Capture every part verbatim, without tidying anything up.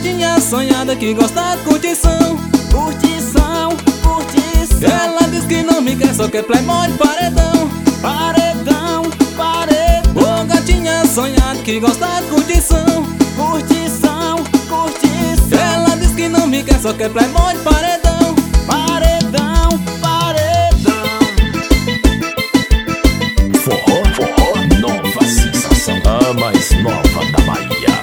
gatinha sonhada que gosta de curtição. Curtição, curtição. Ela diz que não me quer, só quer playboy de paredão. Paredão, paredão. Ô gatinha sonhada que gosta de curtição. Curtição, curtição. Ela diz que não me quer, só quer playboy de paredão. Paredão, paredão. Forró, forró, nova sensação, a mais nova da Bahia.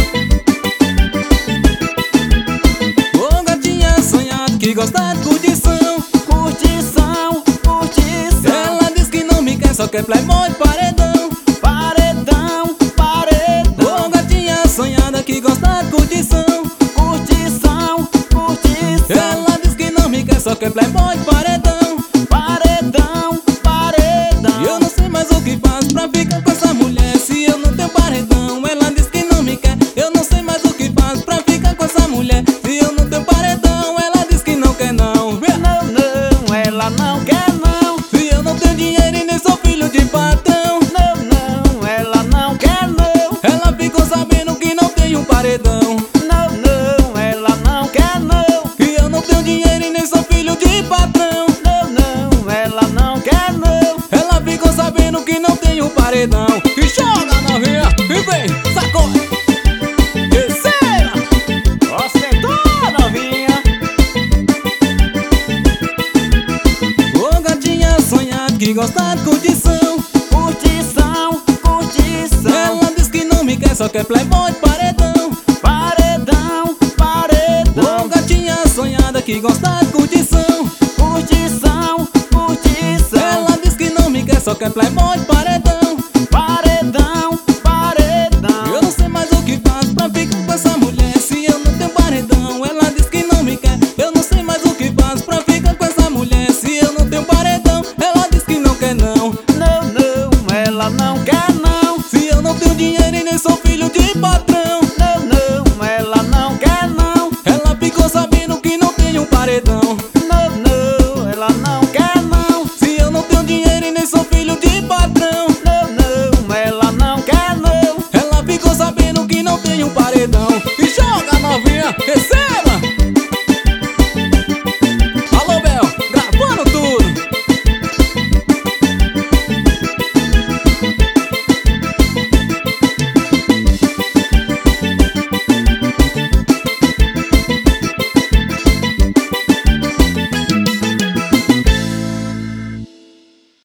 Ô gatinha sonhada que gosta de curtição. Curtição, curtição. Ela diz que não me quer, só quer playboy de paredão. Paredão, paredão. Ô gatinha sonhada que gosta de curtição. Curtição, curtição. Ela diz que não me quer, só quer playboy de paredão. Paredão, paredão. E eu não sei mais o que faço pra ficar com essa mulher se eu não tenho paredão. Ela diz que não me quer. Eu não sei mais o que faço pra ficar com essa mulher se eu não tenho paredão. Ela diz que não quer não. Não, não, ela não quer não. Se eu não tenho dinheiro e nem sou filho de patrão. Não, não, ela não quer não. Ela ficou sabendo que não tenho paredão. Não, não, ela não quer não. Que eu não tenho dinheiro e nem sou filho de patrão. Não, não, ela não quer não. Ela ficou sabendo que não tenho paredão. E joga novinha, e vem, sacode. Terceira. Ostentou, novinha. Ô gatinha sonhada que gosta de curtição. Curtição, curtição. Ela diz que não me quer, só quer playboy de paredão. Paredão, paredão. Ô gatinha sonhada que gosta de curtição. Curtição, curtição. Ela diz que não me quer, só quer playboy de paredão.